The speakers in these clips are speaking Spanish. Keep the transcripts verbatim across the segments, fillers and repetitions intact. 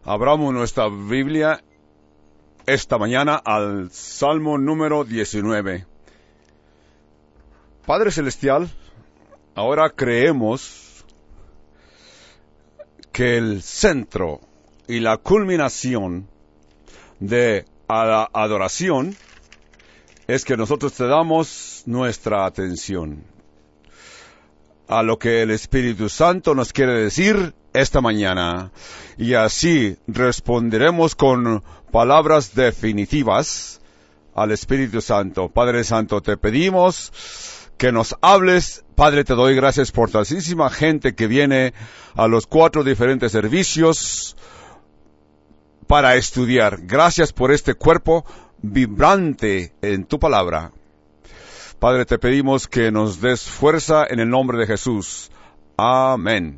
Abramos nuestra Biblia esta mañana al Salmo número diecinueve. Padre Celestial, ahora creemos que el centro y la culminación de la adoración es que nosotros te damos nuestra atención a lo que el Espíritu Santo nos quiere decir esta mañana, y así responderemos con palabras definitivas al Espíritu Santo. Padre Santo, te pedimos que nos hables. Padre, te doy gracias por tantísima gente que viene a los cuatro diferentes servicios para estudiar. Gracias por este cuerpo vibrante en tu palabra. Padre, te pedimos que nos des fuerza en el nombre de Jesús. Amén.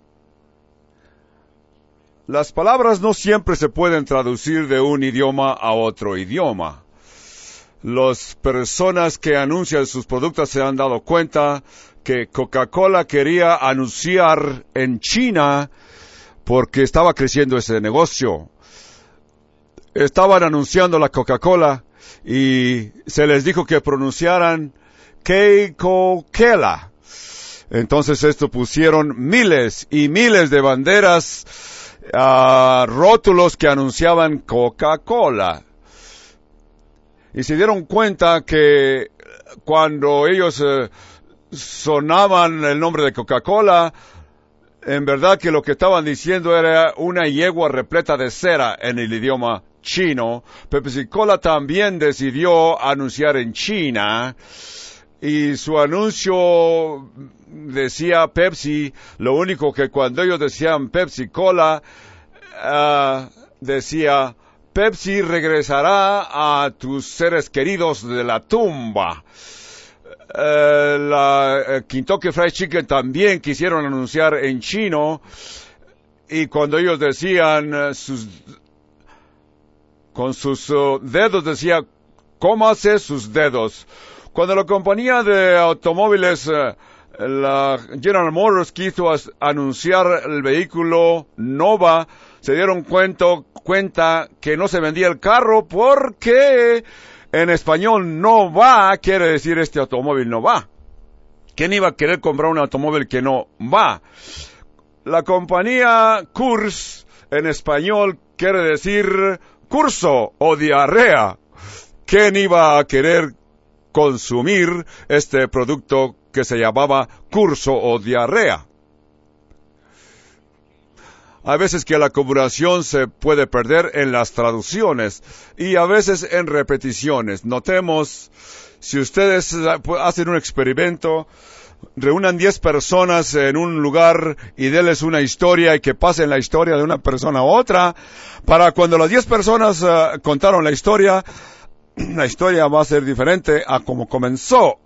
Las palabras no siempre se pueden traducir de un idioma a otro idioma. Las personas que anuncian sus productos se han dado cuenta que Coca-Cola quería anunciar en China porque estaba creciendo ese negocio. Estaban anunciando la Coca-Cola y se les dijo que pronunciaran Keiko-Kela. Entonces esto pusieron miles y miles de banderas, uh, rótulos que anunciaban Coca-Cola. Y se dieron cuenta que cuando ellos uh, sonaban el nombre de Coca-Cola, en verdad que lo que estaban diciendo era una yegua repleta de cera en el idioma chino. Pepsi-Cola también decidió anunciar en China, y su anuncio decía Pepsi. Lo único que cuando ellos decían Pepsi-Cola, uh, decía Pepsi regresará a tus seres queridos de la tumba. Uh, la uh, Kentucky Fried Chicken también quisieron anunciar en chino, y cuando ellos decían uh, sus con sus uh, dedos decía cómase sus dedos. Cuando la compañía de automóviles, uh, la General Motors, quiso as- anunciar el vehículo Nova, se dieron cuenta, cuenta que no se vendía el carro porque en español no va quiere decir este automóvil no va. ¿Quién iba a querer comprar un automóvil que no va? La compañía Kurs en español quiere decir curso o diarrea. ¿Quién iba a querer consumir este producto que se llamaba curso o diarrea? A veces que la comunicación se puede perder en las traducciones y a veces en repeticiones. Notemos, si ustedes hacen un experimento, reúnan diez personas en un lugar y denles una historia y que pasen la historia de una persona a otra, para cuando las diez personas uh, contaron la historia, la historia va a ser diferente a como comenzó.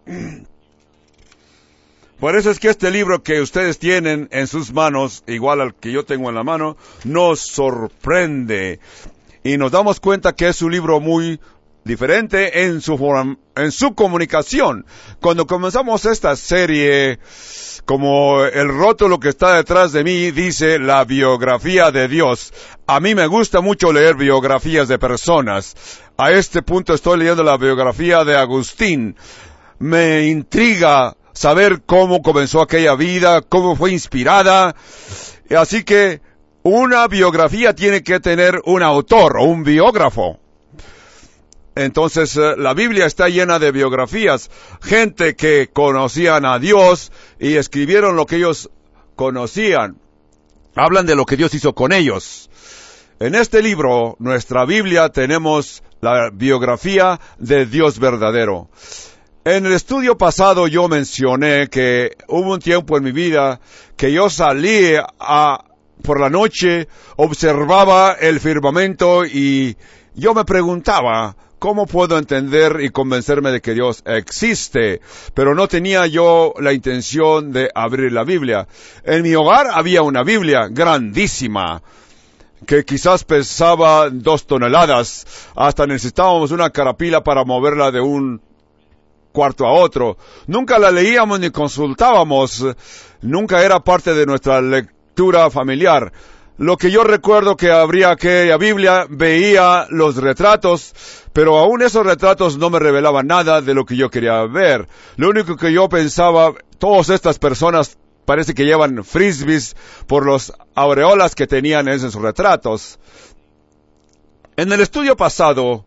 Por eso es que este libro que ustedes tienen en sus manos, igual al que yo tengo en la mano, nos sorprende. Y nos damos cuenta que es un libro muy diferente en su forma, en su comunicación. Cuando comenzamos esta serie, como el rótulo que está detrás de mí dice la biografía de Dios. A mí me gusta mucho leer biografías de personas. A este punto estoy leyendo la biografía de Agustín. Me intriga saber cómo comenzó aquella vida, cómo fue inspirada. Así que una biografía tiene que tener un autor o un biógrafo. Entonces, la Biblia está llena de biografías. Gente que conocían a Dios y escribieron lo que ellos conocían. Hablan de lo que Dios hizo con ellos. En este libro, nuestra Biblia, tenemos la biografía de Dios verdadero. En el estudio pasado yo mencioné que hubo un tiempo en mi vida que yo salí a, por la noche, observaba el firmamento y yo me preguntaba, ¿cómo puedo entender y convencerme de que Dios existe? Pero no tenía yo la intención de abrir la Biblia. En mi hogar había una Biblia grandísima, que quizás pesaba dos toneladas. Hasta necesitábamos una carapila para moverla de un cuarto a otro. Nunca la leíamos ni consultábamos. Nunca era parte de nuestra lectura familiar. lo que yo recuerdo que abría aquella Biblia, veía los retratos, pero aún esos retratos no me revelaban nada de lo que yo quería ver. Lo único que yo pensaba, todas estas personas parece que llevan frisbees por los aureolas que tenían en esos retratos. En el estudio pasado,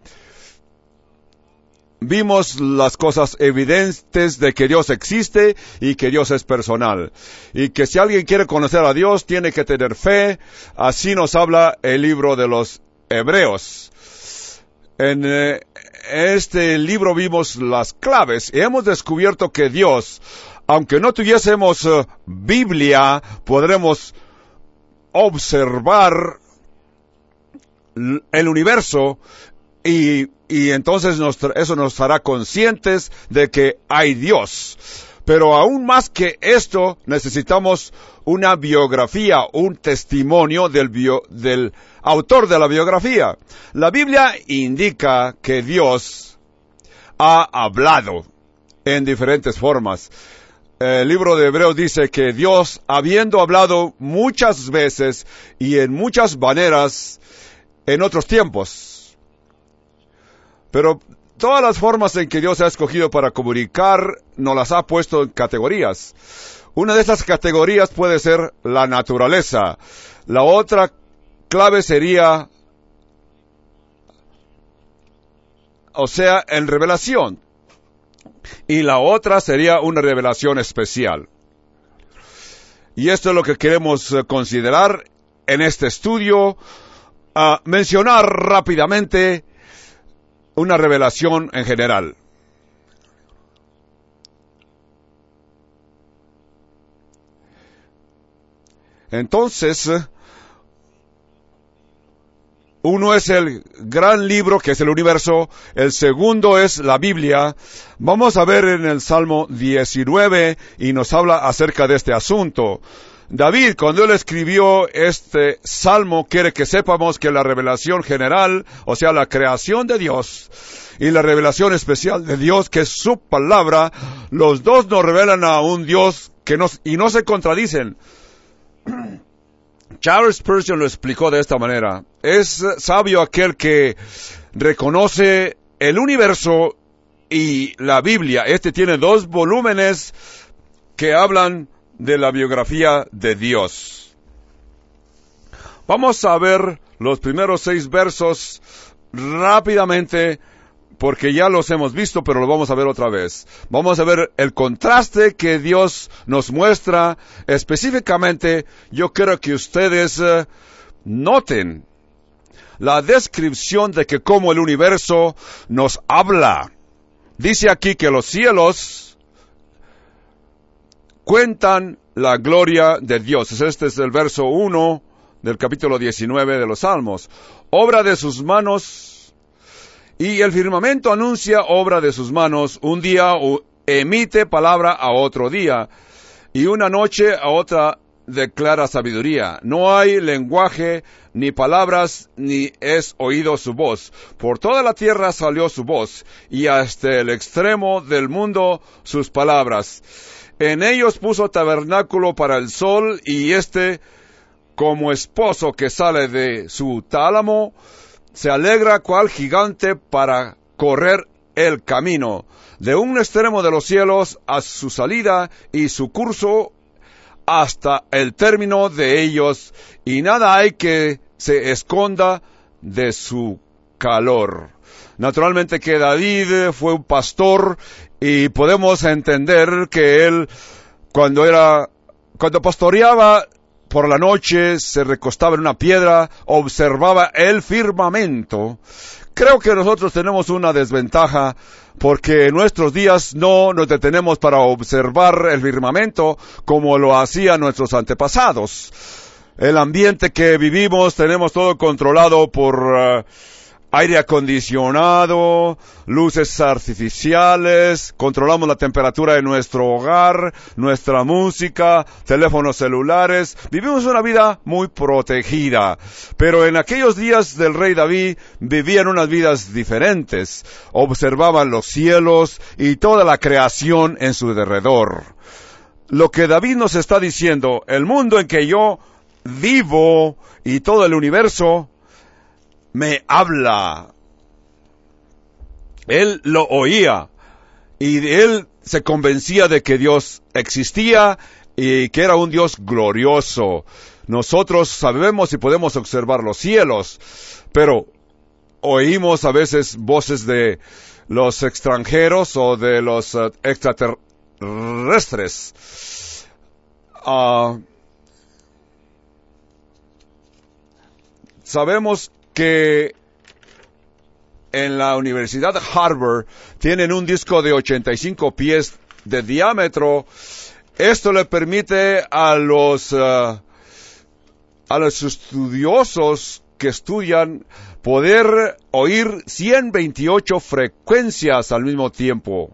vimos las cosas evidentes de que Dios existe y que Dios es personal. Y que si alguien quiere conocer a Dios, tiene que tener fe. Así nos habla el libro de los Hebreos. En eh, este libro vimos las claves y hemos descubierto que Dios, aunque no tuviésemos uh, Biblia, podremos observar el universo y Y entonces nos, eso nos hará conscientes de que hay Dios. Pero aún más que esto, necesitamos una biografía, un testimonio del, bio, del autor de la biografía. La Biblia indica que Dios ha hablado en diferentes formas. El libro de Hebreos dice que Dios, habiendo hablado muchas veces y en muchas maneras en otros tiempos, pero todas las formas en que Dios ha escogido para comunicar, nos las ha puesto en categorías. Una de estas categorías puede ser la naturaleza. La otra clave sería, o sea, en revelación. Y la otra sería una revelación especial. Y esto es lo que queremos considerar en este estudio. Uh, mencionar rápidamente una revelación en general. Entonces, uno es el gran libro, que es el universo. El segundo es la Biblia. Vamos a ver en el Salmo diecinueve, y nos habla acerca de este asunto. David, cuando él escribió este salmo, quiere que sepamos que la revelación general, o sea, la creación de Dios, y la revelación especial de Dios, que es su palabra, los dos nos revelan a un Dios que nos, y no se contradicen. Charles Spurgeon lo explicó de esta manera: es sabio aquel que reconoce el universo y la Biblia. Este tiene dos volúmenes que hablan de la biografía de Dios. Vamos a ver los primeros seis versos rápidamente, porque ya los hemos visto, pero los vamos a ver otra vez. Vamos a ver el contraste que Dios nos muestra. Específicamente, yo quiero que ustedes uh, noten la descripción de que cómo el universo nos habla. Dice aquí que los cielos cuentan la gloria de Dios. Este es el verso uno del capítulo diecinueve de los Salmos. Obra de sus manos, y el firmamento anuncia obra de sus manos. Un día emite palabra a otro día, y una noche a otra declara sabiduría. No hay lenguaje, ni palabras, ni es oído su voz. Por toda la tierra salió su voz, y hasta el extremo del mundo sus palabras. En ellos puso tabernáculo para el sol, y éste, como esposo que sale de su tálamo, se alegra cual gigante para correr el camino. De un extremo de los cielos a su salida, y su curso hasta el término de ellos, y nada hay que se esconda de su calor. Naturalmente que David fue un pastor, y podemos entender que él, cuando era, cuando pastoreaba por la noche, se recostaba en una piedra, observaba el firmamento. Creo que nosotros tenemos una desventaja, porque en nuestros días no nos detenemos para observar el firmamento como lo hacían nuestros antepasados. El ambiente que vivimos, tenemos todo controlado por uh, aire acondicionado, luces artificiales, controlamos la temperatura de nuestro hogar, nuestra música, teléfonos celulares. Vivimos una vida muy protegida, pero en aquellos días del rey David vivían unas vidas diferentes. Observaban los cielos y toda la creación en su derredor. Lo que David nos está diciendo: el mundo en que yo vivo y todo el universo me habla. Él lo oía y él se convencía de que Dios existía y que era un Dios glorioso. Nosotros sabemos y podemos observar los cielos, pero oímos a veces voces de los extranjeros o de los uh, extraterrestres. Uh, sabemos que en la Universidad de Harvard tienen un disco de ochenta y cinco pies de diámetro. Esto le permite a los, uh, a los estudiosos que estudian poder oír ciento veintiocho frecuencias al mismo tiempo.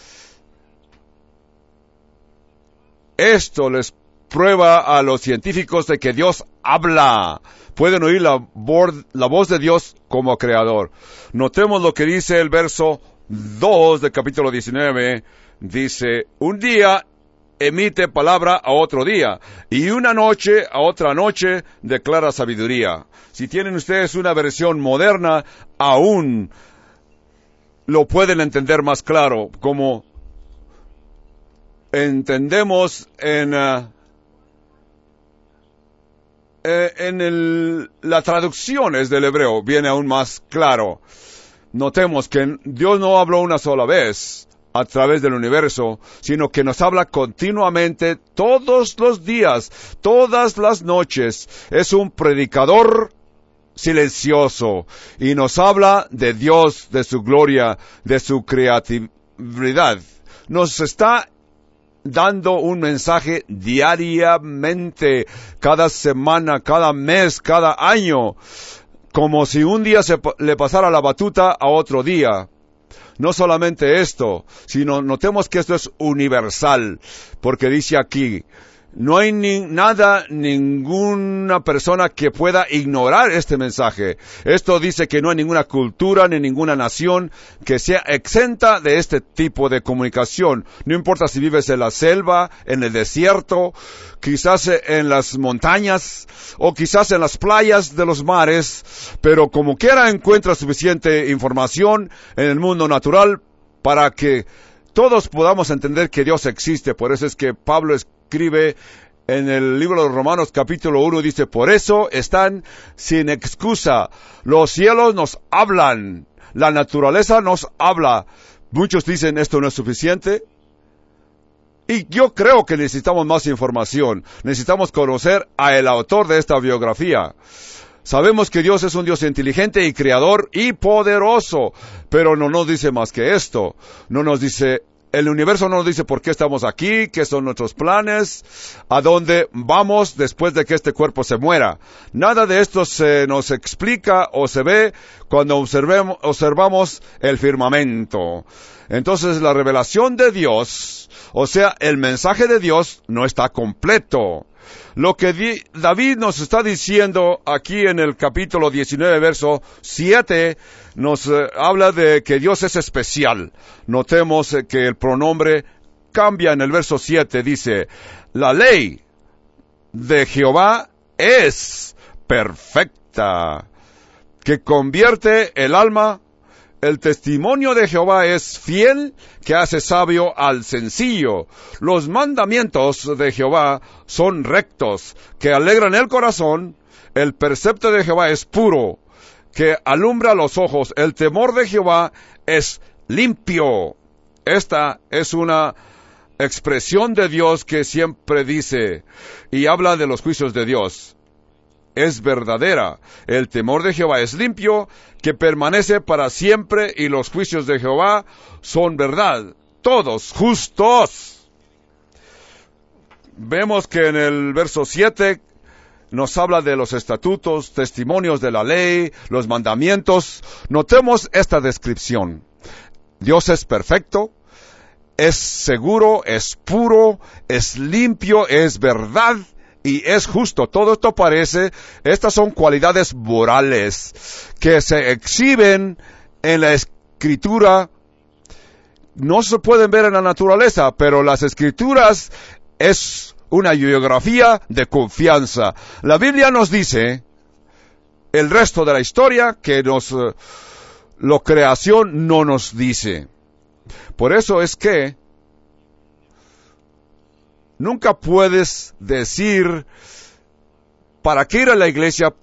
Esto les prueba a los científicos de que Dios habla. Pueden oír la, voz, la voz de Dios como creador. Notemos lo que dice el verso dos del capítulo diecinueve. Dice, un día emite palabra a otro día, y una noche a otra noche declara sabiduría. Si tienen ustedes una versión moderna, aún lo pueden entender más claro, como entendemos en, uh, eh, en el, las traducciones del hebreo, viene aún más claro. Notemos que Dios no habló una sola vez a través del universo, sino que nos habla continuamente todos los días, todas las noches. Es un predicador silencioso y nos habla de Dios, de su gloria, de su creatividad. Nos está dando un mensaje diariamente, cada semana, cada mes, cada año, como si un día se le pasara la batuta a otro día. No solamente esto, sino notemos que esto es universal, porque dice aquí, no hay ni nada, ninguna persona que pueda ignorar este mensaje. Esto dice que no hay ninguna cultura ni ninguna nación que sea exenta de este tipo de comunicación. No importa si vives en la selva, en el desierto, quizás en las montañas o quizás en las playas de los mares, pero como quiera encuentra suficiente información en el mundo natural para que todos podamos entender que Dios existe. Por eso es que Pablo escribe en el libro de Romanos capítulo uno, dice, por eso están sin excusa. Los cielos nos hablan, la naturaleza nos habla. Muchos dicen esto no es suficiente. Y yo creo que necesitamos más información. Necesitamos conocer a el autor de esta biografía. Sabemos que Dios es un Dios inteligente y creador y poderoso, pero no nos dice más que esto. No nos dice, el universo no nos dice por qué estamos aquí, qué son nuestros planes, a dónde vamos después de que este cuerpo se muera. Nada de esto se nos explica o se ve cuando observemos, observamos el firmamento. Entonces la revelación de Dios, o sea, el mensaje de Dios no está completo. Lo que di- David nos está diciendo aquí en el capítulo diecinueve, verso siete, nos eh, habla de que Dios es especial. Notemos eh, que el pronombre cambia en el verso siete, dice, la ley de Jehová es perfecta, que convierte el alma. El testimonio de Jehová es fiel, que hace sabio al sencillo. Los mandamientos de Jehová son rectos, que alegran el corazón. El precepto de Jehová es puro, que alumbra los ojos. El temor de Jehová es limpio. Esta es una expresión de Dios que siempre dice y habla de los juicios de Dios. Es verdadera. El temor de Jehová es limpio, que permanece para siempre, y los juicios de Jehová son verdad, todos justos. Vemos que en el verso siete nos habla de los estatutos, testimonios de la ley, los mandamientos. Notemos esta descripción. Dios es perfecto, es seguro, es puro, es limpio, es verdad y es justo. Todo esto parece, estas son cualidades morales que se exhiben en la Escritura. No se pueden ver en la naturaleza, pero las Escrituras es una biografía de confianza. La Biblia nos dice el resto de la historia que nos, uh, la creación no nos dice. Por eso es que nunca puedes decir, ¿para qué ir a la iglesia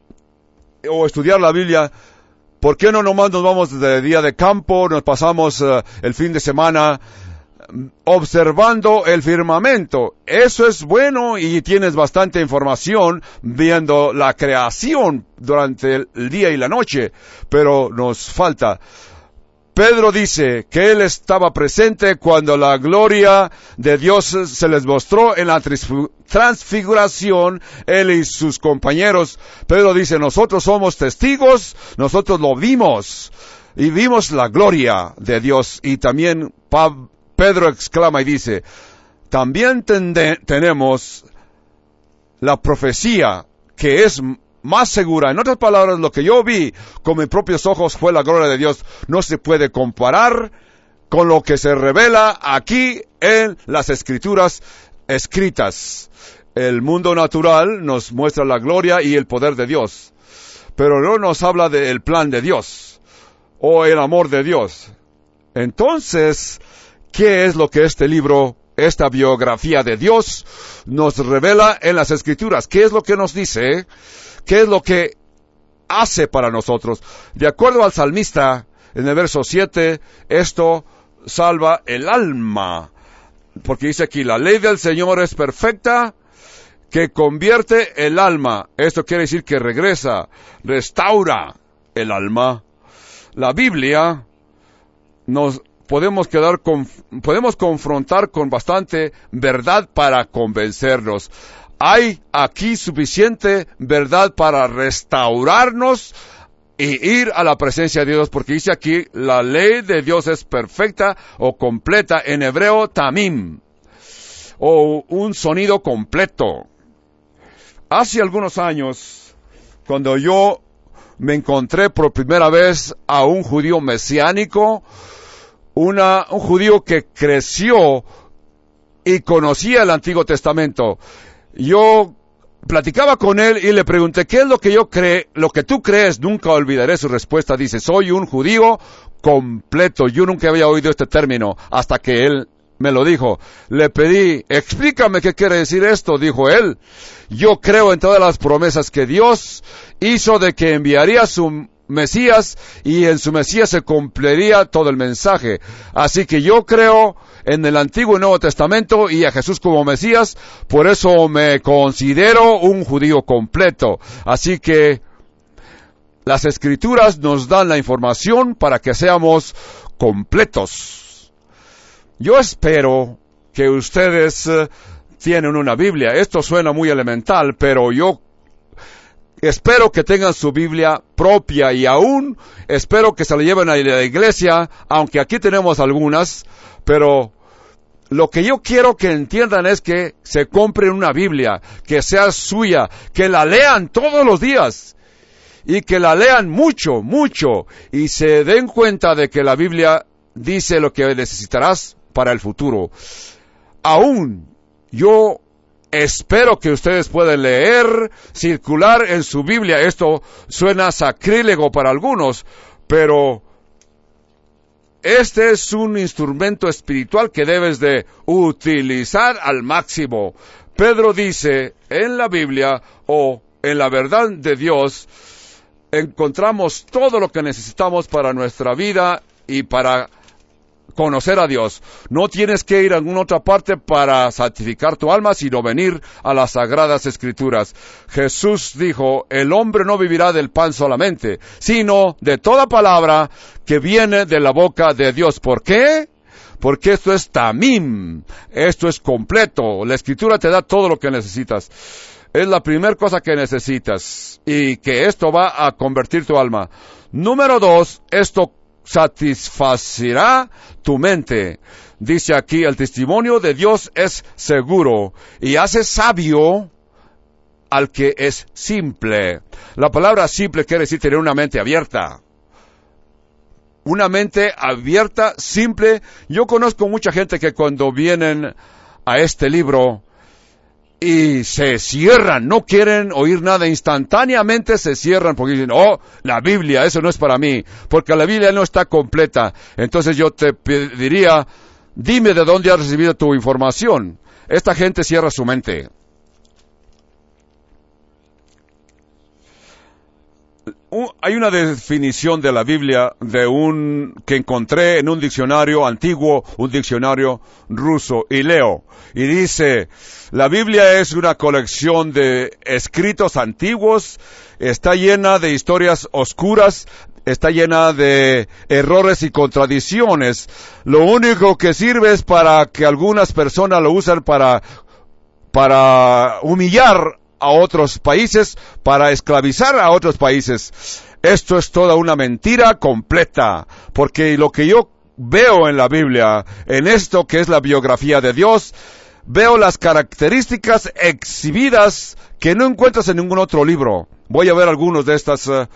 o estudiar la Biblia? ¿Por qué no nomás nos vamos de día de campo, nos pasamos uh, el fin de semana observando el firmamento? Eso es bueno y tienes bastante información viendo la creación durante el día y la noche, pero nos falta. Pedro dice que él estaba presente cuando la gloria de Dios se les mostró en la transfiguración, él y sus compañeros. Pedro dice, nosotros somos testigos, nosotros lo vimos, y vimos la gloria de Dios. Y también Pablo, Pedro exclama y dice, también tende, tenemos la profecía que es más segura. En otras palabras, lo que yo vi con mis propios ojos fue la gloria de Dios. No se puede comparar con lo que se revela aquí en las Escrituras escritas. El mundo natural nos muestra la gloria y el poder de Dios, pero no nos habla del plan de Dios o el amor de Dios. Entonces, ¿qué es lo que este libro, esta biografía de Dios, nos revela en las Escrituras? ¿Qué es lo que nos dice? ¿Qué es lo que hace para nosotros? De acuerdo al salmista, en el verso siete, esto salva el alma. Porque dice aquí, la ley del Señor es perfecta, que convierte el alma. Esto quiere decir que regresa, restaura el alma. La Biblia nos podemos quedar con, podemos confrontar con bastante verdad para convencernos. Hay aquí suficiente verdad para restaurarnos y ir a la presencia de Dios, porque dice aquí, la ley de Dios es perfecta o completa, en hebreo tamim, o un sonido completo. Hace algunos años, cuando yo me encontré por primera vez a un judío mesiánico, una, un judío que creció y conocía el Antiguo Testamento, yo platicaba con él y le pregunté, ¿qué es lo que yo creo, lo que tú crees? Nunca olvidaré su respuesta. Dice, soy un judío completo. Yo nunca había oído este término hasta que él me lo dijo. Le pedí, explícame qué quiere decir esto. Dijo él, yo creo en todas las promesas que Dios hizo de que enviaría su Mesías, y en su Mesías se cumpliría todo el mensaje. Así que yo creo en el Antiguo y Nuevo Testamento y a Jesús como Mesías, por eso me considero un judío completo. Así que las Escrituras nos dan la información para que seamos completos. Yo espero que ustedes uh, tienen una Biblia. Esto suena muy elemental, pero yo espero que tengan su Biblia propia, y aún espero que se la lleven a la iglesia, aunque aquí tenemos algunas, pero lo que yo quiero que entiendan es que se compren una Biblia, que sea suya, que la lean todos los días, y que la lean mucho, mucho, y se den cuenta de que la Biblia dice lo que necesitarás para el futuro. Aún yo espero que ustedes puedan leer, circular en su Biblia. Esto suena sacrílego para algunos, pero este es un instrumento espiritual que debes de utilizar al máximo. Pedro dice, en la Biblia o en la verdad de Dios, encontramos todo lo que necesitamos para nuestra vida y para conocer a Dios. No tienes que ir a alguna otra parte para santificar tu alma, sino venir a las Sagradas Escrituras. Jesús dijo, el hombre no vivirá del pan solamente, sino de toda palabra que viene de la boca de Dios. ¿Por qué? Porque esto es tamim, esto es completo. La Escritura te da todo lo que necesitas. Es la primera cosa que necesitas, y que esto va a convertir tu alma. Número dos, esto satisfacerá tu mente. Dice aquí, el testimonio de Dios es seguro y hace sabio al que es simple. La palabra simple quiere decir tener una mente abierta. Una mente abierta, simple. Yo conozco mucha gente que cuando vienen a este libro y se cierran, no quieren oír nada, instantáneamente se cierran porque dicen, oh, la Biblia, eso no es para mí, porque la Biblia no está completa. Entonces yo te pediría, dime de dónde has recibido tu información. Esta gente cierra su mente. Hay una definición de la Biblia de un que encontré en un diccionario antiguo, un diccionario ruso, y leo, y dice, la Biblia es una colección de escritos antiguos, está llena de historias oscuras, está llena de errores y contradicciones. Lo único que sirve es para que algunas personas lo usan para, para humillar a otros países, para esclavizar a otros países. Esto es toda una mentira completa, porque lo que yo veo en la Biblia, en esto que es la biografía de Dios, veo las características exhibidas que no encuentras en ningún otro libro. Voy a ver algunos de estas. Uh,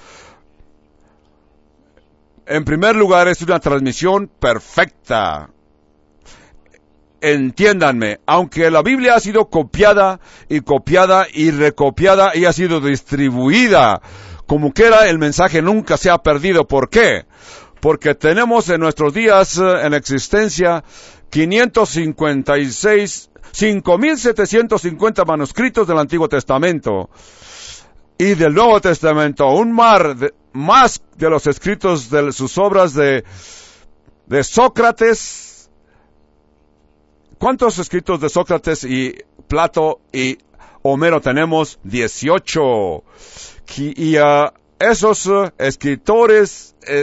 en primer lugar, es una transmisión perfecta. Entiéndanme, aunque la Biblia ha sido copiada y copiada y recopiada y ha sido distribuida, como quiera, el mensaje nunca se ha perdido. ¿Por qué? Porque tenemos en nuestros días en existencia quinientos cincuenta y seis, cinco mil setecientos cincuenta manuscritos del Antiguo Testamento y del Nuevo Testamento, un mar de, más de los escritos de sus obras de, de Sócrates. ¿Cuántos escritos de Sócrates y Plato y Homero tenemos? dieciocho. Y uh, esos uh, escritores, eh,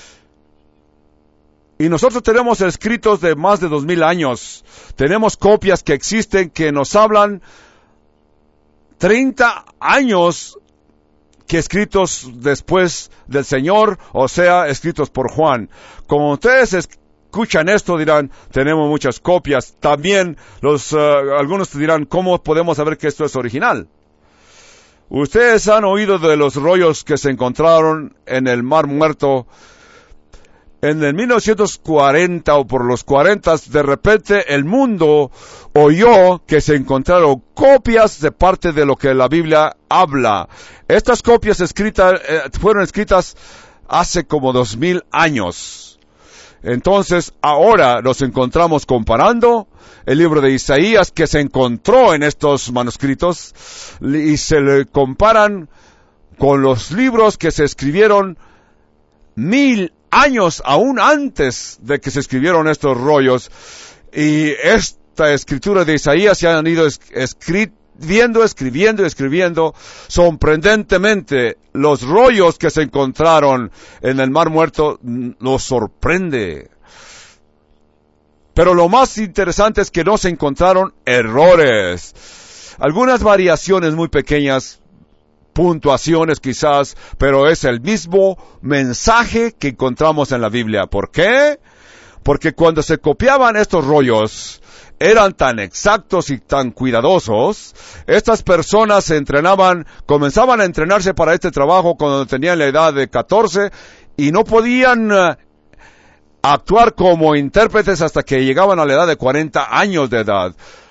y nosotros tenemos escritos de más de dos mil años. Tenemos copias que existen que nos hablan treinta años que escritos después del Señor, o sea, escritos por Juan. Como ustedes escuchan esto, dirán, tenemos muchas copias. También los uh, algunos dirán, ¿cómo podemos saber que esto es original? Ustedes han oído de los rollos que se encontraron en el Mar Muerto. En el mil novecientos cuarenta o por los cuarenta, de repente el mundo oyó que se encontraron copias de parte de lo que la Biblia habla. Estas copias escritas eh, fueron escritas hace como dos mil años. Entonces, ahora nos encontramos comparando el libro de Isaías que se encontró en estos manuscritos y se le comparan con los libros que se escribieron mil años aún antes de que se escribieron estos rollos. Y esta escritura de Isaías se han ido escribiendo, escribiendo, escribiendo. Sorprendentemente, los rollos que se encontraron en el Mar Muerto nos sorprende. Pero lo más interesante es que no se encontraron errores. Algunas variaciones muy pequeñas, puntuaciones quizás, pero es el mismo mensaje que encontramos en la Biblia. ¿Por qué? Porque cuando se copiaban estos rollos, eran tan exactos y tan cuidadosos, estas personas se entrenaban, comenzaban a entrenarse para este trabajo cuando tenían la edad de catorce y no podían uh, actuar como intérpretes hasta que llegaban a la edad de cuarenta años de edad.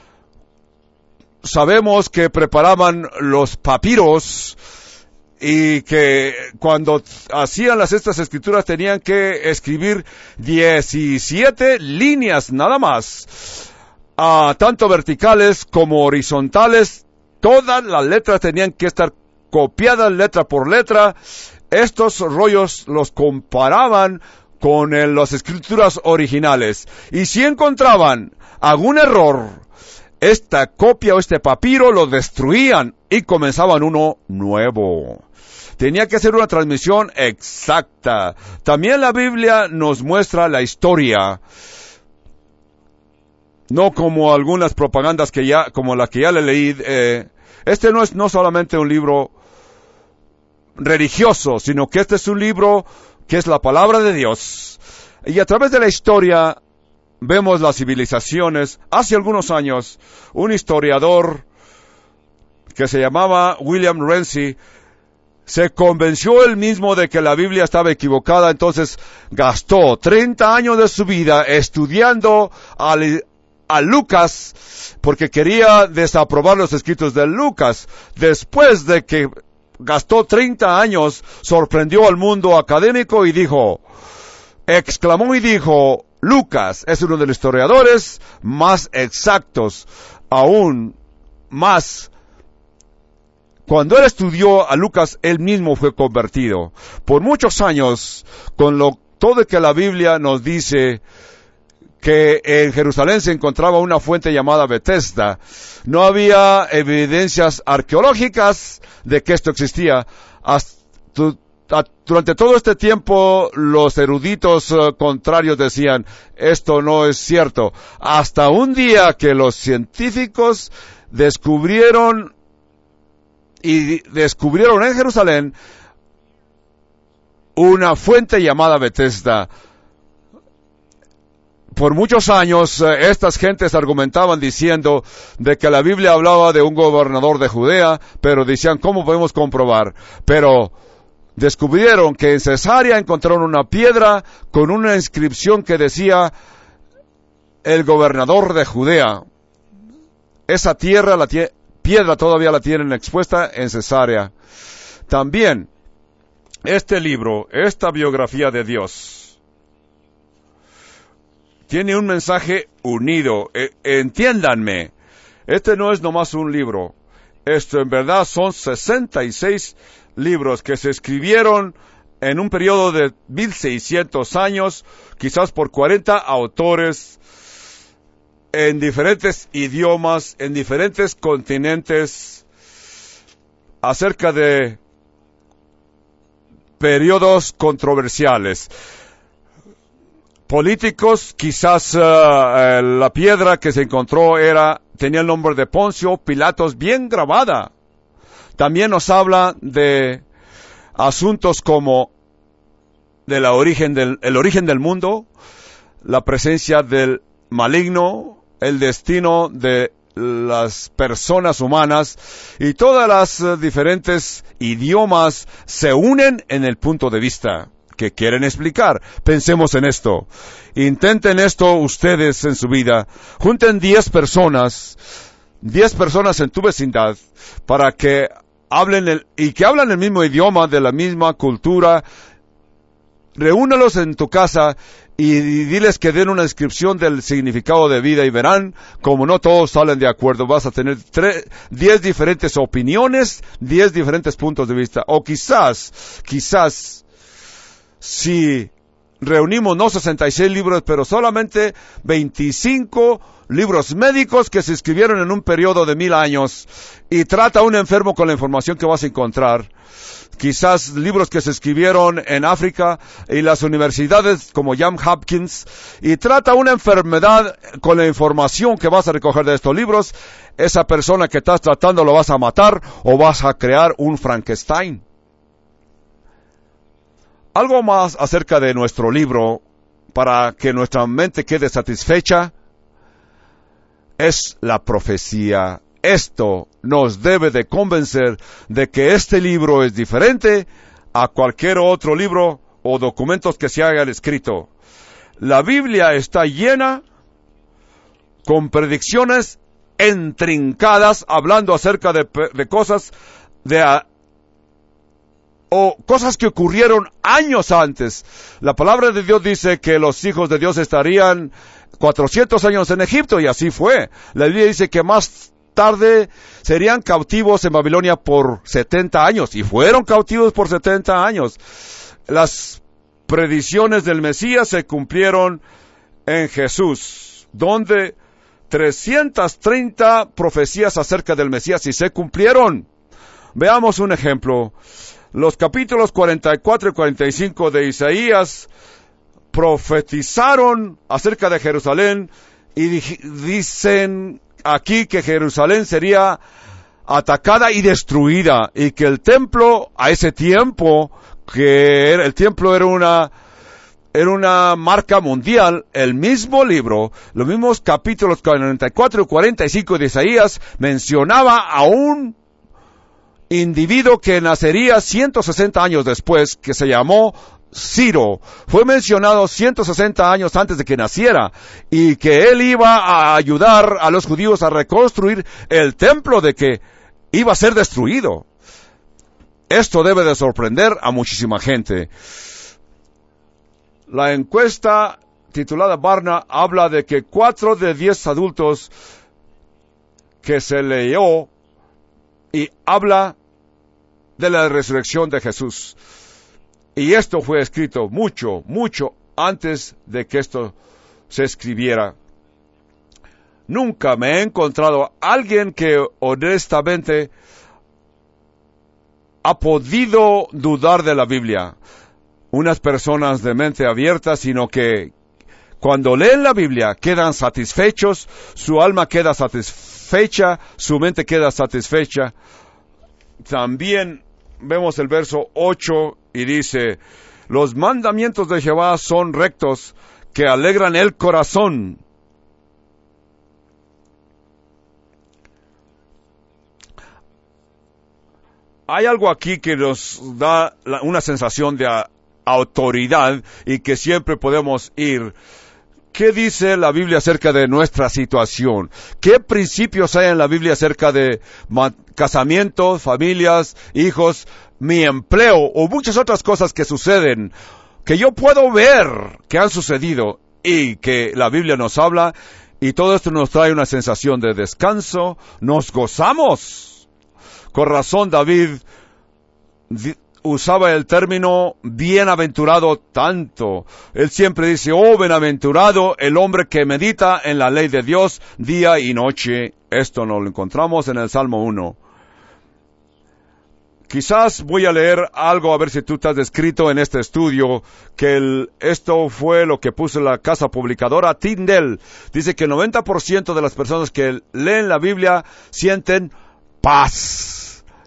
Sabemos que preparaban los papiros y que cuando hacían las estas escrituras tenían que escribir diecisiete líneas nada más, uh, tanto verticales como horizontales. Todas las letras tenían que estar copiadas letra por letra. Estos rollos los comparaban con el, las escrituras originales, y si encontraban algún error, esta copia o este papiro lo destruían y comenzaban uno nuevo. Tenía que ser una transmisión exacta. También la Biblia nos muestra la historia, no como algunas propagandas que ya, como la que ya le leí. Eh, este no es no solamente un libro religioso, sino que este es un libro que es la palabra de Dios. Y a través de la historia vemos las civilizaciones. Hace algunos años, un historiador que se llamaba William Renzi se convenció él mismo de que la Biblia estaba equivocada. Entonces gastó treinta años de su vida estudiando al, a Lucas porque quería desaprobar los escritos de Lucas. Después de que gastó treinta años, sorprendió al mundo académico y dijo, exclamó y dijo, Lucas es uno de los historiadores más exactos, aún más. Cuando él estudió a Lucas, él mismo fue convertido. Por muchos años, con lo todo que la Biblia nos dice que en Jerusalén se encontraba una fuente llamada Bethesda, no había evidencias arqueológicas de que esto existía. Hasta, durante todo este tiempo, los eruditos uh, contrarios decían, esto no es cierto. Hasta un día que los científicos descubrieron y descubrieron en Jerusalén una fuente llamada Bethesda. Por muchos años, eh, estas gentes argumentaban diciendo de que la Biblia hablaba de un gobernador de Judea, pero decían, ¿cómo podemos comprobar? Pero descubrieron que en Cesarea encontraron una piedra con una inscripción que decía, el gobernador de Judea. Esa tierra, la tie- piedra todavía la tienen expuesta en Cesarea. También, este libro, esta biografía de Dios, tiene un mensaje unido. E- entiéndanme, este no es nomás un libro. Esto en verdad son sesenta y seis libros que se escribieron en un periodo de mil seiscientos años, quizás por cuarenta autores, en diferentes idiomas, en diferentes continentes, acerca de periodos controversiales. Políticos, quizás uh, uh, la piedra que se encontró era, tenía el nombre de Poncio Pilatos bien grabada. También nos habla de asuntos como de la origen del, el origen del mundo, la presencia del maligno, el destino de las personas humanas, y todas las uh, diferentes idiomas se unen en el punto de vista que quieren explicar. Pensemos en esto. Intenten esto ustedes en su vida. Junten diez personas, diez personas en tu vecindad, para que hablen el, y que hablan el mismo idioma, de la misma cultura. Reúnalos en tu casa y, y diles que den una descripción del significado de vida, y verán como no todos salen de acuerdo. Vas a tener tres, diez diferentes opiniones, diez diferentes puntos de vista. O quizás, quizás, si reunimos no sesenta y seis libros, pero solamente veinticinco libros médicos que se escribieron en un periodo de mil años, y trata a un enfermo con la información que vas a encontrar. Quizás libros que se escribieron en África y las universidades como Johns Hopkins, y trata una enfermedad con la información que vas a recoger de estos libros. Esa persona que estás tratando lo vas a matar o vas a crear un Frankenstein. Algo más acerca de nuestro libro, para que nuestra mente quede satisfecha, es la profecía. Esto nos debe de convencer de que este libro es diferente a cualquier otro libro o documentos que se hayan escrito. La Biblia está llena con predicciones intrincadas, hablando acerca de, de cosas de o cosas que ocurrieron años antes. La palabra de Dios dice que los hijos de Dios estarían cuatrocientos años en Egipto, y así fue. La Biblia dice que más tarde serían cautivos en Babilonia por setenta años, y fueron cautivos por setenta años. Las predicciones del Mesías se cumplieron en Jesús, donde trescientas treinta profecías acerca del Mesías y se cumplieron. Veamos un ejemplo. Los capítulos cuarenta y cuatro y cuarenta y cinco de Isaías profetizaron acerca de Jerusalén, y dicen aquí que Jerusalén sería atacada y destruida, y que el templo, a ese tiempo, que era, el templo era una, era una marca mundial. El mismo libro, los mismos capítulos cuarenta y cuatro y cuarenta y cinco de Isaías, mencionaba a un individuo que nacería ciento sesenta años después, que se llamó Ciro. Fue mencionado ciento sesenta años antes de que naciera, y que él iba a ayudar a los judíos a reconstruir el templo de que iba a ser destruido. Esto debe de sorprender a muchísima gente. La encuesta titulada Barna habla de que cuatro de diez adultos que se leyó y habla de la resurrección de Jesús. Y esto fue escrito mucho, mucho antes de que esto se escribiera. Nunca me he encontrado a alguien que honestamente ha podido dudar de la Biblia. Unas personas de mente abierta, sino que cuando leen la Biblia quedan satisfechos, su alma queda satisfecha, su mente queda satisfecha. También vemos el verso ocho y dice, los mandamientos de Jehová son rectos, que alegran el corazón. Hay algo aquí que nos da una sensación de autoridad y que siempre podemos ir. ¿Qué dice la Biblia acerca de nuestra situación? ¿Qué principios hay en la Biblia acerca de casamientos, familias, hijos, mi empleo o muchas otras cosas que suceden, que yo puedo ver que han sucedido y que la Biblia nos habla? Y todo esto nos trae una sensación de descanso, nos gozamos. Con razón David usaba el término bienaventurado tanto. Él siempre dice, oh, bienaventurado el hombre que medita en la ley de Dios día y noche. Esto nos lo encontramos en el Salmo uno. Quizás voy a leer algo, a ver si tú estás descrito en este estudio, que el, esto fue lo que puso la casa publicadora Tyndale. Dice que el noventa por ciento de las personas que leen la Biblia sienten paz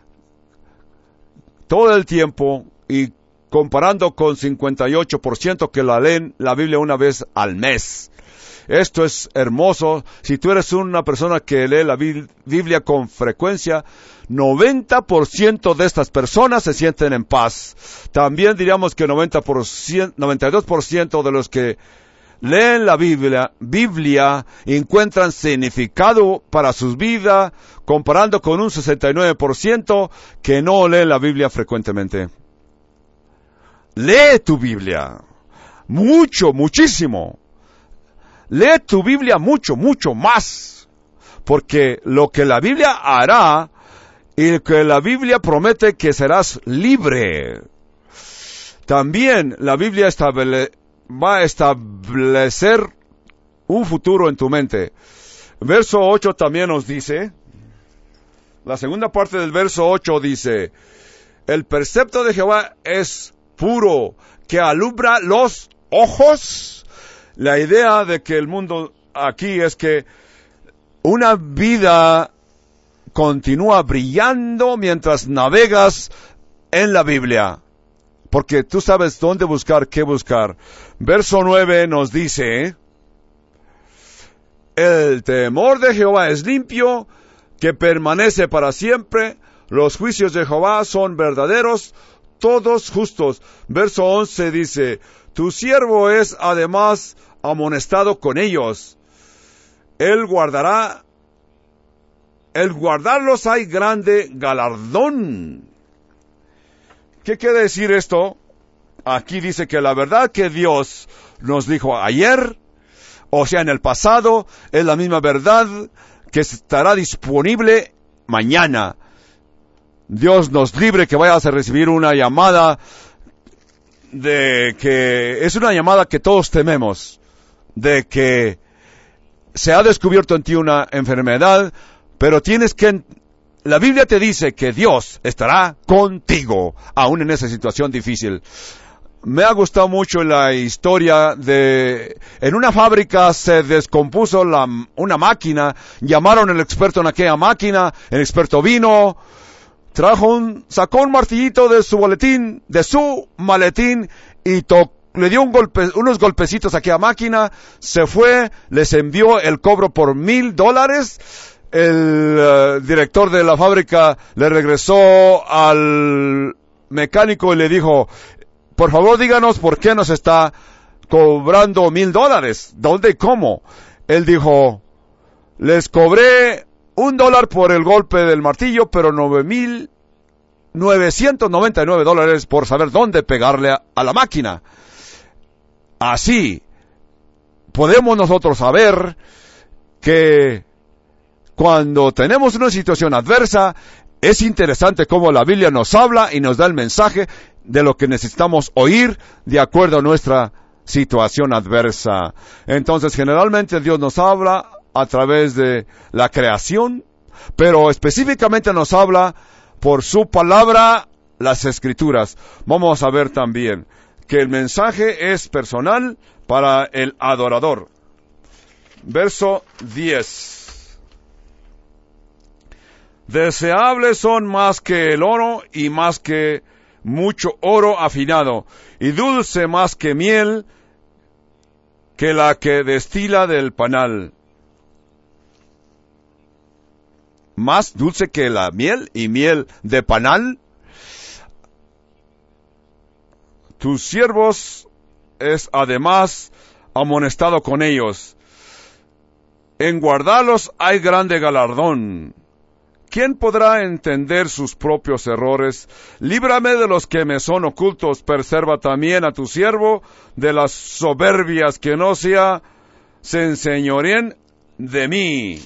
todo el tiempo, y comparando con cincuenta y ocho por ciento que la leen la Biblia una vez al mes. Esto es hermoso. Si tú eres una persona que lee la Biblia con frecuencia, noventa por ciento de estas personas se sienten en paz. También diríamos que noventa por ciento, noventa y dos por ciento de los que leen la Biblia, Biblia encuentran significado para sus vidas, comparando con un sesenta y nueve por ciento que no lee la Biblia frecuentemente. Lee tu Biblia. Mucho, muchísimo. Lee tu Biblia mucho, mucho más. Porque lo que la Biblia hará y lo que la Biblia promete que serás libre. También la Biblia establece va a establecer un futuro en tu mente. Verso ocho también nos dice, la segunda parte del verso ocho dice, el precepto de Jehová es puro, que alumbra los ojos. La idea de que el mundo aquí es que una vida continúa brillando mientras navegas en la Biblia. Porque tú sabes dónde buscar, qué buscar. Verso nueve nos dice, el temor de Jehová es limpio, que permanece para siempre. Los juicios de Jehová son verdaderos, todos justos. Verso once dice, tu siervo es además amonestado con ellos. Él guardará, el guardarlos hay grande galardón. ¿Qué quiere decir esto? Aquí dice que la verdad que Dios nos dijo ayer, o sea, en el pasado, es la misma verdad que estará disponible mañana. Dios nos libre que vayas a recibir una llamada de que es una llamada que todos tememos, de que se ha descubierto en ti una enfermedad, pero tienes que... La Biblia te dice que Dios estará contigo, aún en esa situación difícil. Me ha gustado mucho la historia de... En una fábrica se descompuso la, una máquina, llamaron al experto en aquella máquina, el experto vino, trajo un, sacó un martillito de su boletín, de su maletín, y to, le dio un golpe, unos golpecitos a aquella máquina, se fue, les envió el cobro por mil dólares. El uh, director de la fábrica le regresó al mecánico y le dijo, por favor díganos por qué nos está cobrando mil dólares. ¿Dónde y cómo? Él dijo, les cobré un dólar por el golpe del martillo, pero nueve mil novecientos noventa y nueve dólares por saber dónde pegarle a, a la máquina. Así, podemos nosotros saber que cuando tenemos una situación adversa, es interesante cómo la Biblia nos habla y nos da el mensaje de lo que necesitamos oír de acuerdo a nuestra situación adversa. Entonces, generalmente Dios nos habla a través de la creación, pero específicamente nos habla por su palabra, las Escrituras. Vamos a ver también que el mensaje es personal para el adorador. Verso diez. Deseables son más que el oro y más que mucho oro afinado, y dulce más que miel que la que destila del panal. Más dulce que la miel y miel de panal. Tus siervos es además amonestado con ellos. En guardarlos hay grande galardón. ¿Quién podrá entender sus propios errores? Líbrame de los que me son ocultos. Preserva también a tu siervo de las soberbias, que no sea se enseñoreen de mí.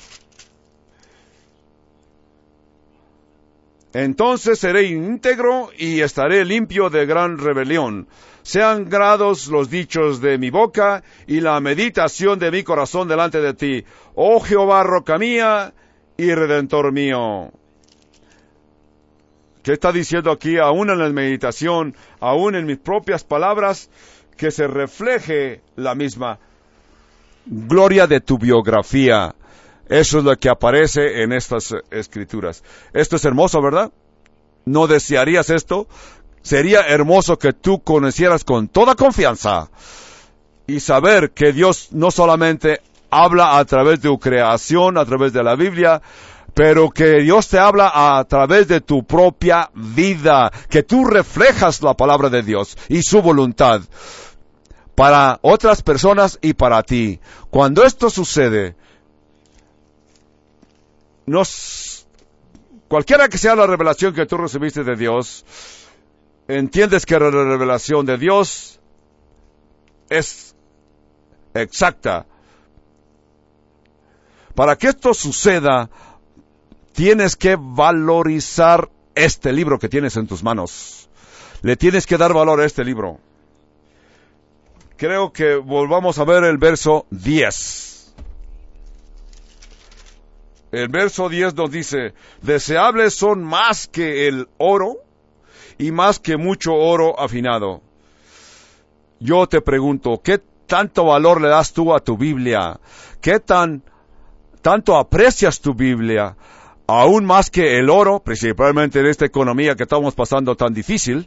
Entonces seré íntegro y estaré limpio de gran rebelión. Sean grados los dichos de mi boca y la meditación de mi corazón delante de ti, oh Jehová, roca mía y redentor mío. ¿Qué está diciendo aquí? Aún en la meditación, aún en mis propias palabras, que se refleje la misma gloria de tu biografía. Eso es lo que aparece en estas escrituras. Esto es hermoso, ¿verdad? ¿No desearías esto? Sería hermoso que tú conocieras con toda confianza y saber que Dios no solamente habla a través de tu creación, a través de la Biblia, pero que Dios te habla a través de tu propia vida, que tú reflejas la palabra de Dios y su voluntad para otras personas y para ti. Cuando esto sucede, nos, cualquiera que sea la revelación que tú recibiste de Dios, entiendes que la revelación de Dios es exacta. Para que esto suceda, tienes que valorizar este libro que tienes en tus manos. Le tienes que dar valor a este libro. Creo que volvamos a ver el verso diez. El verso diez nos dice, deseables son más que el oro y más que mucho oro afinado. Yo te pregunto, ¿qué tanto valor le das tú a tu Biblia? ¿Qué tan, tanto aprecias tu Biblia? Aún más que el oro, principalmente en esta economía que estamos pasando tan difícil.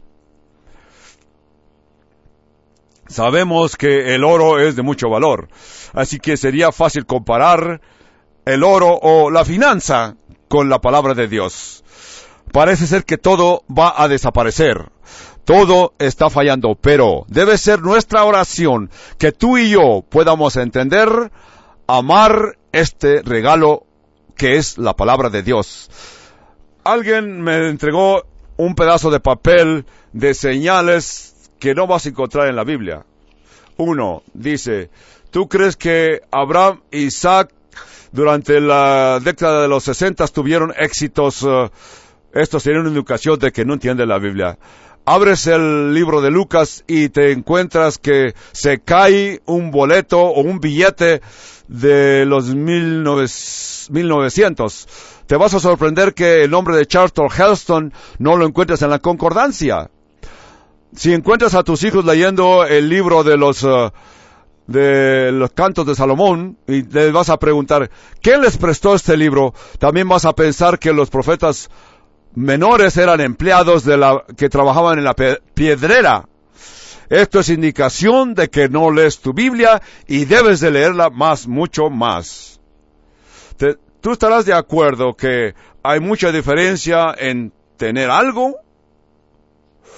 Sabemos que el oro es de mucho valor, así que sería fácil comparar el oro o la finanza con la palabra de Dios. Parece ser que todo va a desaparecer. Todo está fallando, pero debe ser nuestra oración que tú y yo podamos entender, amar este regalo que es la palabra de Dios. Alguien me entregó un pedazo de papel de señales que no vas a encontrar en la Biblia. Uno, dice, ¿tú crees que Abraham y Isaac durante la década de los sesenta tuvieron éxitos? Uh, estos tienen una educación de que no entienden la Biblia. Abres el libro de Lucas y te encuentras que se cae un boleto o un billete de los mil novecientos. Te vas a sorprender que el nombre de Charlton Heston no lo encuentras en la concordancia. Si encuentras a tus hijos leyendo el libro de los uh, de los cantos de Salomón y les vas a preguntar ¿quién les prestó este libro? También vas a pensar que los profetas menores eran empleados de la que trabajaban en la piedrera. Esto es indicación de que no lees tu Biblia y debes de leerla más, mucho más. Te, tú estarás de acuerdo que hay mucha diferencia en tener algo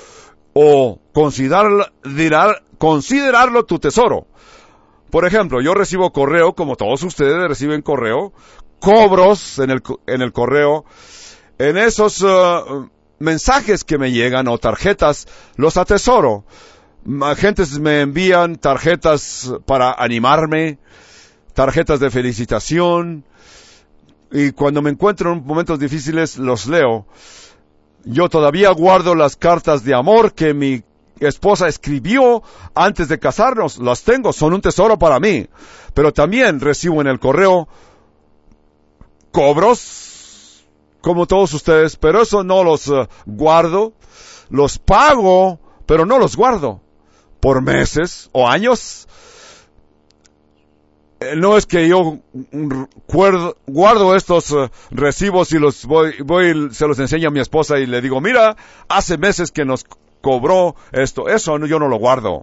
o considerar, considerarlo tu tesoro. Por ejemplo, yo recibo correo, como todos ustedes reciben correo, cobros en el, en el correo. En esos uh, mensajes que me llegan o tarjetas, los atesoro. Agentes me envían tarjetas para animarme, tarjetas de felicitación, y cuando me encuentro en momentos difíciles los leo. Yo todavía guardo las cartas de amor que mi esposa escribió antes de casarnos. Las tengo, son un tesoro para mí. Pero también recibo en el correo cobros, como todos ustedes, pero eso no los uh, guardo. Los pago, pero no los guardo por meses o años. No es que yo guardo, guardo estos uh, recibos y los voy, voy, se los enseño a mi esposa y le digo, mira, hace meses que nos cobró esto. Eso yo no lo guardo.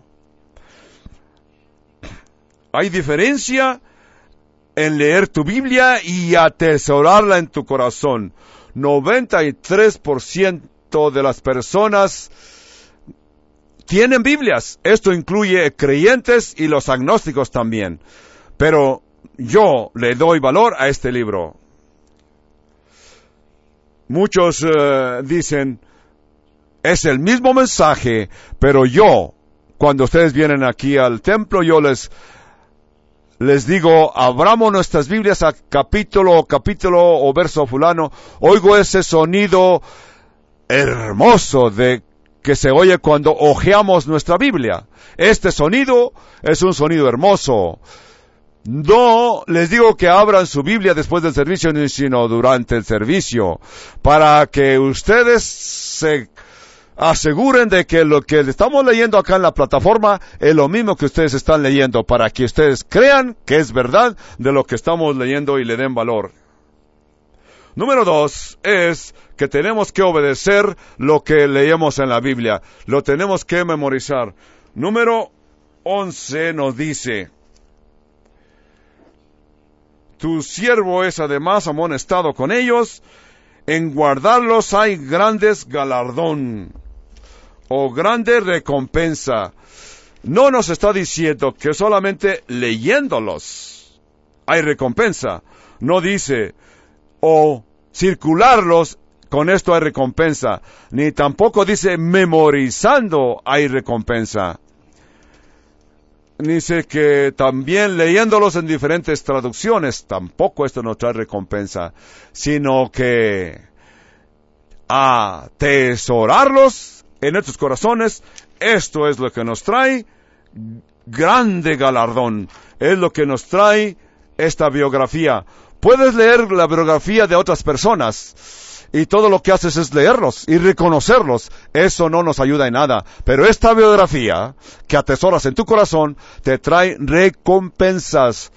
Hay diferencia en leer tu Biblia y atesorarla en tu corazón. noventa y tres por ciento de las personas tienen Biblias. Esto incluye creyentes y los agnósticos también. Pero yo le doy valor a este libro. Muchos uh, dicen, es el mismo mensaje, pero yo, cuando ustedes vienen aquí al templo, yo les, les digo, abramos nuestras Biblias a capítulo o capítulo o verso fulano. Oigo ese sonido hermoso de que se oye cuando hojeamos nuestra Biblia. Este sonido es un sonido hermoso. No les digo que abran su Biblia después del servicio, sino durante el servicio, para que ustedes se aseguren de que lo que estamos leyendo acá en la plataforma es lo mismo que ustedes están leyendo, para que ustedes crean que es verdad de lo que estamos leyendo y le den valor. Número dos es que tenemos que obedecer lo que leemos en la Biblia. Lo tenemos que memorizar. Número once nos dice, tu siervo es además amonestado con ellos, en guardarlos hay grandes galardón o grande recompensa. No nos está diciendo que solamente leyéndolos hay recompensa. No dice, o circularlos, con esto hay recompensa. Ni tampoco dice, memorizando hay recompensa. Dice que también leyéndolos en diferentes traducciones, tampoco esto nos trae recompensa, sino que atesorarlos en nuestros corazones, esto es lo que nos trae grande galardón, es lo que nos trae esta biografía. Puedes leer la biografía de otras personas, y todo lo que haces es leerlos y reconocerlos. Eso no nos ayuda en nada. Pero esta biografía que atesoras en tu corazón te trae recompensas.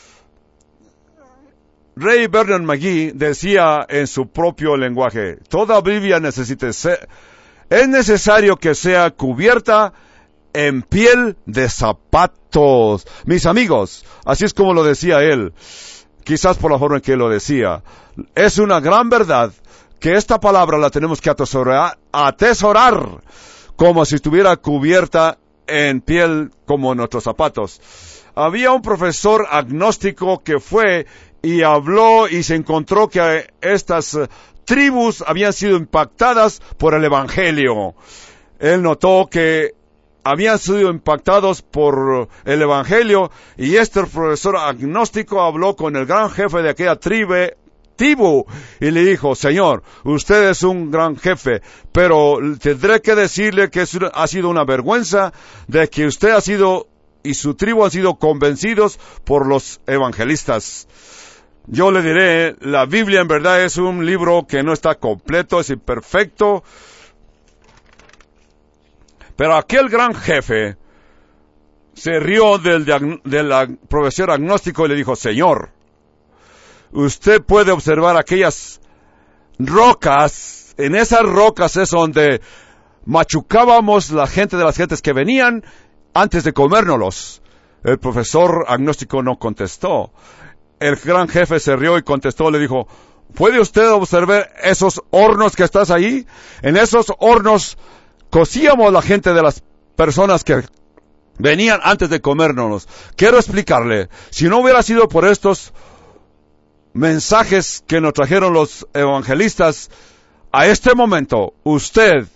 Ray Bernard McGee decía en su propio lenguaje, toda Biblia necesita ser, es necesario que sea cubierta en piel de zapatos. Mis amigos, así es como lo decía él, quizás por la forma en que lo decía. Es una gran verdad que esta palabra la tenemos que atesorar, atesorar como si estuviera cubierta en piel como nuestros zapatos. Había un profesor agnóstico que fue y habló y se encontró que estas tribus habían sido impactadas por el Evangelio. Él notó que habían sido impactados por el Evangelio y este profesor agnóstico habló con el gran jefe de aquella tribu y le dijo, Señor, usted es un gran jefe, pero tendré que decirle que es, ha sido una vergüenza de que usted ha sido y su tribu han sido convencidos por los evangelistas. Yo le diré, la Biblia en verdad es un libro que no está completo, es imperfecto, pero aquel gran jefe se rió del, del profesor agnóstico y le dijo, Señor, usted puede observar aquellas rocas, en esas rocas es donde machucábamos la gente de las gentes que venían antes de comérnoslos. El profesor agnóstico no contestó. El gran jefe se rió y contestó, le dijo, ¿puede usted observar esos hornos que estás ahí? En esos hornos cosíamos la gente de las personas que venían antes de comérnoslos. Quiero explicarle, si no hubiera sido por estos mensajes que nos trajeron los evangelistas, a este momento, usted,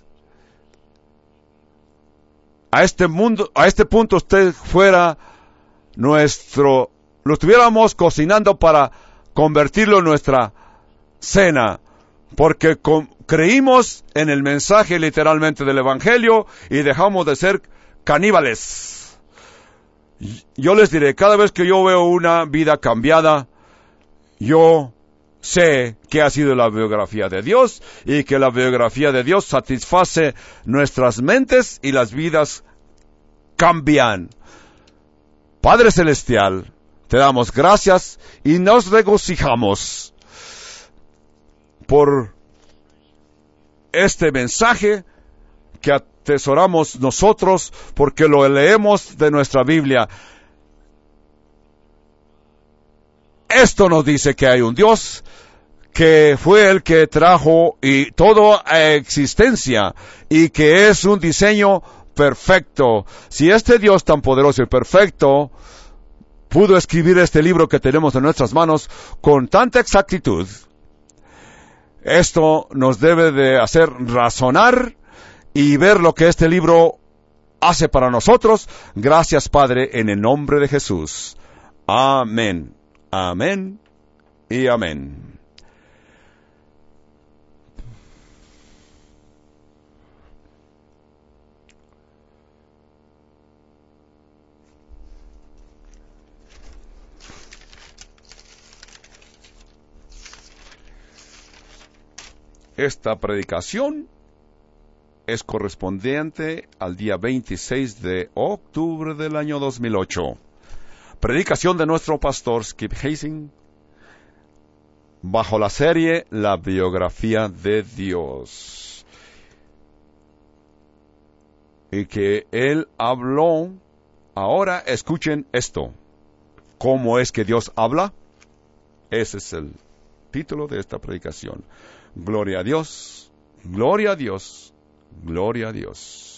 a este mundo, a este punto usted fuera nuestro, lo estuviéramos cocinando para convertirlo en nuestra cena, porque con, creímos en el mensaje literalmente del evangelio y dejamos de ser caníbales. Yo les diré, cada vez que yo veo una vida cambiada, yo sé que ha sido la biografía de Dios y que la biografía de Dios satisface nuestras mentes y las vidas cambian. Padre Celestial, te damos gracias y nos regocijamos por este mensaje que atesoramos nosotros porque lo leemos de nuestra Biblia. Esto nos dice que hay un Dios que fue el que trajo y todo a existencia y que es un diseño perfecto. Si este Dios tan poderoso y perfecto pudo escribir este libro que tenemos en nuestras manos con tanta exactitud, esto nos debe de hacer razonar y ver lo que este libro hace para nosotros. Gracias, Padre, en el nombre de Jesús. Amén. Amén y amén. Esta predicación es correspondiente al día veintiséis de octubre del año dos mil ocho. Predicación de nuestro pastor Skip Hazing, bajo la serie La biografía de Dios. Y que él habló, ahora escuchen esto. ¿Cómo es que Dios habla? Ese es el título de esta predicación. Gloria a Dios, gloria a Dios, gloria a Dios.